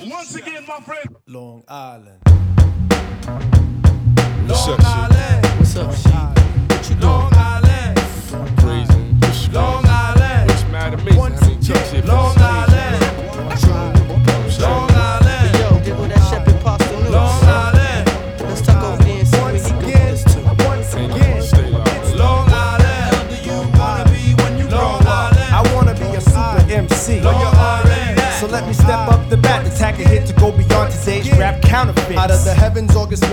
Once again, my friend. Long Island. What's Long up, Island. What's up, Sheep? What you doing? Long Island. Praising. What's Long Island. What's mad amazing? How many jumps here? Long Island. Long Island. Yo, there go that Shepherd Pasta News. Long Island. Let's talk over there and see what he can do this to. Once again. Long Island. Do you wanna be when you grow up? I wanna be a super MC. Long Island. So let me step up the bat, attack a hit to go beyond today's rap counterfeits. Out of the heavens, August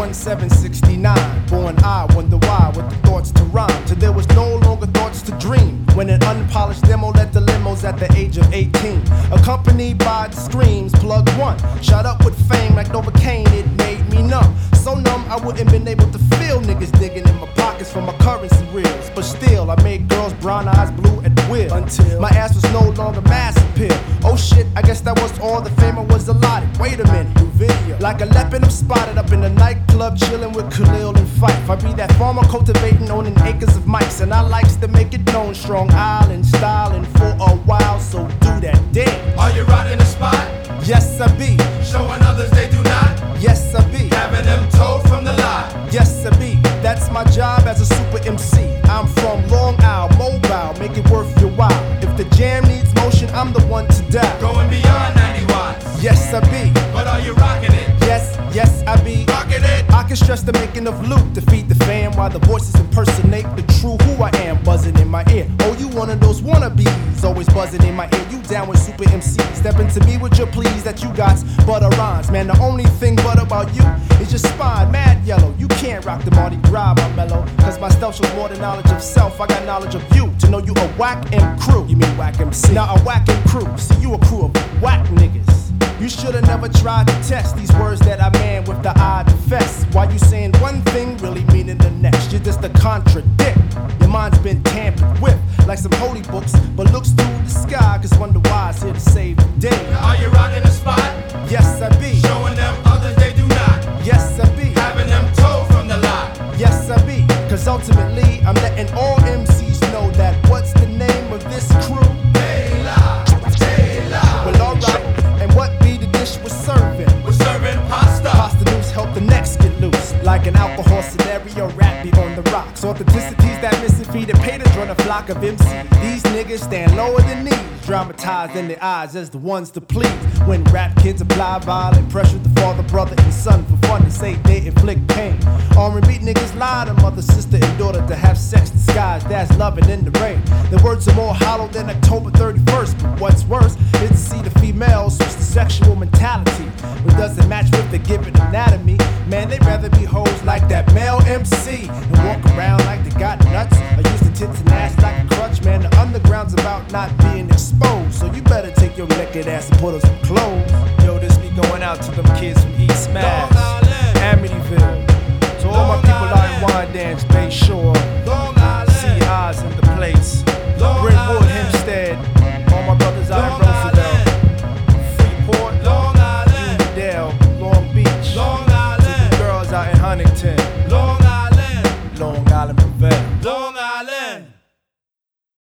1769. Born I wonder why, with the thoughts to rhyme. Till there was no longer thoughts to dream. When an unpolished demo led the limos at the age of 18. Accompanied by the screams, plug one. Shot up with fame like Novocaine, it made me numb. So numb, I wouldn't been able to feel niggas digging in my pockets for my currency reels. But still, I made girls' brown eyes blue at will. Until my ass was no longer mass appeal. Oh shit, I guess that was all the fame I was allotted. Wait a minute, new video. Like a leopard, I'm spotted up in a nightclub, chilling with Khalil and Fife. I be that farmer cultivating, owning acres of mics, and I likes to make it known. Strong Island styling for a while, so do that damn. Are you rocking the spot? Yes, I be. Showing others they do not. Yes, I be. Having them told from the lie. Yes, I be. That's my job as a super MC. I'm from Long Island, mobile, make it worth your while. If the jam needs motion, I'm the one to die. Going beyond 90 watts. Yes, I be. But are you rocking it? Yes, yes, I be. Rocking it. I can stress the making of loot to feed the fam while the voices impersonate the true who I am, buzzing in my ear. Oh, you one of those wannabes, always buzzing in my ear. You down with super MC. Step into me with your pleas that you got butter rhymes. Man, the only thing but about you is your spine, mad yellow. You can't rock the Mardi Gras, my mellow. Cause my stealth shows more than knowledge of self. I got knowledge of you to know you a whack M crew. You mean whack MC? Now a whack M crew. See, you a crew of whack niggas. You should've never tried to test these words that I man with the eye defess. Why you saying one thing, really meaning the next? You're just a contradict. Your mind's been tampered with, like some holy books, but looks through the sky, cause wonder why it's here to save the day. Are you rocking the spot? Yes, I be. Showing them others they do not. Yes, I be. Having them told from the lie. Yes, I be. Cause ultimately, I'm letting all MCs know that what's the name of this crew? They lie. They lie. Well, alright. And what be the dish we're serving? We're serving pasta. Pasta news help the necks get loose. Like an alcohol scenario, rap be on the rocks. Authenticity's that missing feed that pay to join a flock of MCs. These niggas stand lower than these. Dramatized in their eyes as the ones to please. When rap kids apply violent pressure to father, brother, and son for fun to say they inflict pain. R&B niggas lie to mother, sister, and daughter to have sex disguised as loving in the rain. Their words are more hollow than October 31st. But what's worse is to see the females switch the sexual mentality. What doesn't match with the given anatomy. Man, they'd rather be hoes like that male MC and walk around like they got nuts. I use the tits and ass like a crutch. Man, the underground's about not being exposed. So you better take your naked ass and put on some clothes. Yo, this be going out to them kids from East Mass, Amityville. To all my people out in Wyandanch, Bay Shore, Long Island. CI's in the place.